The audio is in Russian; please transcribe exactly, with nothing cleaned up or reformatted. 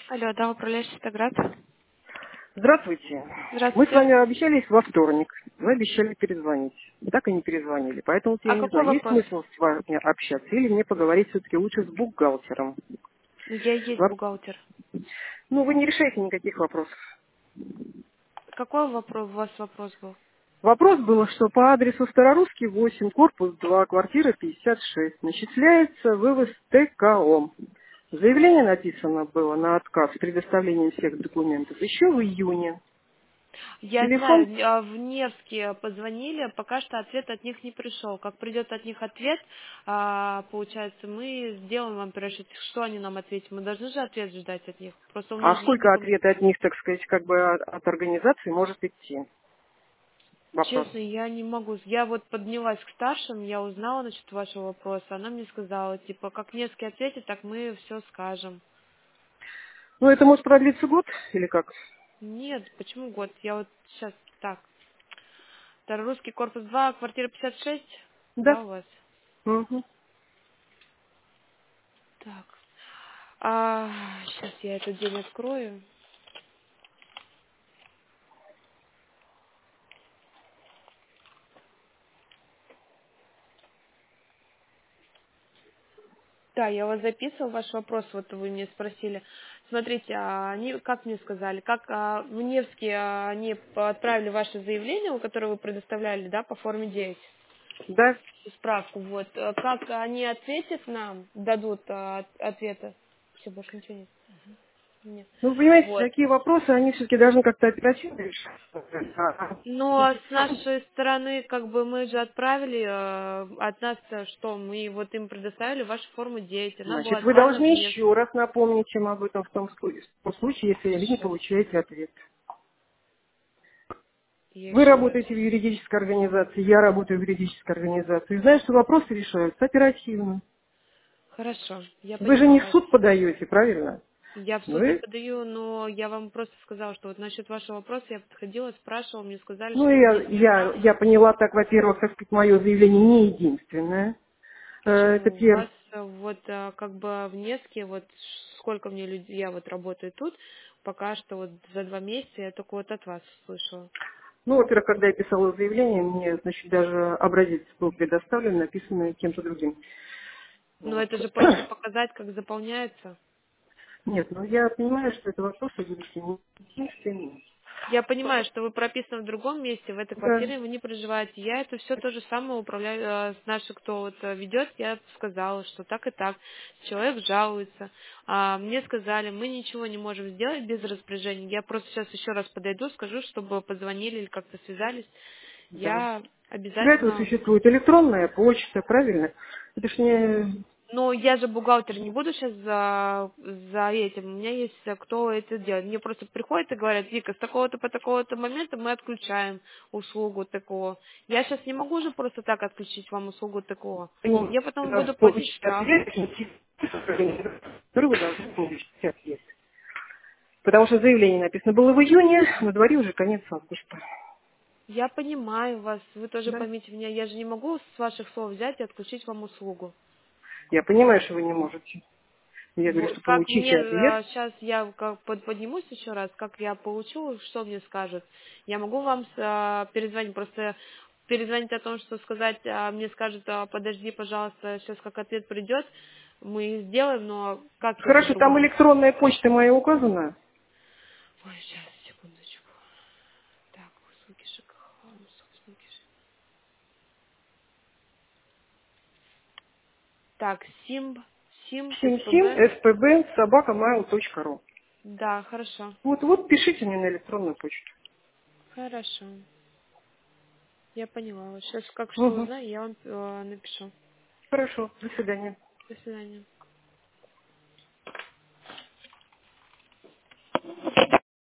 Алло, да, управляющий Стаград. Здравствуйте. Мы с Здравствуйте. вами обещались во вторник. Вы обещали перезвонить. Так и не перезвонили. Поэтому вот А я не какой знаю, есть вопрос? смысл с вами общаться или мне поговорить все-таки лучше с бухгалтером. Ну, я и есть Воп- бухгалтер. Ну, вы не решаете никаких вопросов. Какой вопрос у вас вопрос был? Вопрос был, что по адресу Старорусский восемь, корпус два, квартира пятьдесят шесть, начисляется вывоз ТКО. Заявление написано было на отказ с предоставлением всех документов еще в июне. Я Телефон. знаю, а, в Невске позвонили, пока что ответ от них не пришел. Как придет от них ответ, а, получается, мы сделаем вам пирожки. Что они нам ответят? Мы должны же ответ ждать от них. Просто у меня А же нет сколько документов. ответа от них, так сказать, как бы от от организации может идти? Вопрос. Честно, я не могу. Я вот поднялась к старшим, я узнала насчет вашего вопроса. Она мне сказала, типа, как Невский ответит, так мы все скажем. Ну, это может продлиться год или как? Нет, почему год? Я вот сейчас так. Старорусский корпус два, квартира пятьдесят шесть, Да. да, у вас? Мгм. Так. А, сейчас я этот день открою. Да, я вас записывала, ваш вопрос, вот вы мне спросили. Смотрите, а они, как мне сказали, как а, в Невске а, они отправили ваше заявление, которое вы предоставляли, да, по форме девять, Да. справку, вот, э, как они ответят нам, дадут а, от- ответы, все, больше ничего нет. Нет. Ну, вы понимаете, Вот. такие вопросы, они все-таки должны как-то оперативно решаться. А, Ну, а с нашей стороны, как бы мы же отправили, э, от нас э, что, мы вот им предоставили вашу форму девять, она была Значит, вы отправлена должны в Невск. еще раз напомнить им об этом в том, слу- в том случае, если вы не Хорошо, получаете ответ. я Вы еще раз. работаете в юридической организации, я работаю в юридической организации. И знаю, что вопросы решаются оперативно. Хорошо, я Вы же поняла не в вас. суд подаете, правильно? Я в суд не Вы подаю, но я вам просто сказала, что вот насчет вашего вопроса я подходила, спрашивала, мне сказали, Ну, что у я, них я, я поняла так, во-первых, так сказать, мое заявление не единственное. Э, Это почему у первое. вас э, вот э, как бы в Невске, вот сколько мне людей, я вот работаю тут, пока что вот за два месяца я только вот от вас слышала. Ну, во-первых, когда я писала заявление, мне, значит, даже образец был предоставлен, написанный кем-то другим. Но Вот. это же просто показать, как заполняется. Нет, ну я понимаю, что это вопрос, видите, не единственный. Я понимаю, что вы прописаны в другом месте, в этой Да. квартире вы не проживаете. Я это все то же самое управляю, э, с нашей, кто вот э, ведет, я сказала, что так и так. Человек жалуется. А мне сказали, мы ничего не можем сделать без распоряжения. Я просто сейчас еще раз подойду, скажу, чтобы позвонили или как-то связались. Да. Я Для этого обязательно. существует электронная почта, правильно? Это ж не... Но я же бухгалтер, не буду сейчас за, за этим. У меня есть э, кто это делает. Мне просто приходят и говорят, Вика, с такого-то по такого-то момента мы отключаем услугу такого. Я сейчас не могу же просто так отключить вам услугу такого. не- Я потом буду платить получить штраф. ответ, который вы должны получить ответ. Потому что заявление написано было в июне, на дворе уже конец августа. Я понимаю вас, вы тоже Да. поймите меня, я же не могу с ваших слов взять и отключить вам услугу. Я понимаю, что вы не можете. Я говорю, Во- что Как мне получите ответ. сейчас я как под- поднимусь еще раз, как я получу, что мне скажут. Я могу вам с- а, перезвонить, просто перезвонить о том, что сказать, а, мне скажут, а, подожди, пожалуйста, сейчас как ответ придет, мы сделаем, но как я Хорошо, там по-другому? электронная почта моя указана. Ой, сейчас, секундочку. Так, услуги ЖКХ, услуги Ж- Так, Симб, Симб, семь семь СПБ. эс пэ бэ собака mail точка ру. Да, хорошо, Вот, вот, пишите мне на электронную почту. хорошо. Я поняла. Вот сейчас как что Угу. узнаю, я вам э, напишу. Хорошо, до свидания. До свидания.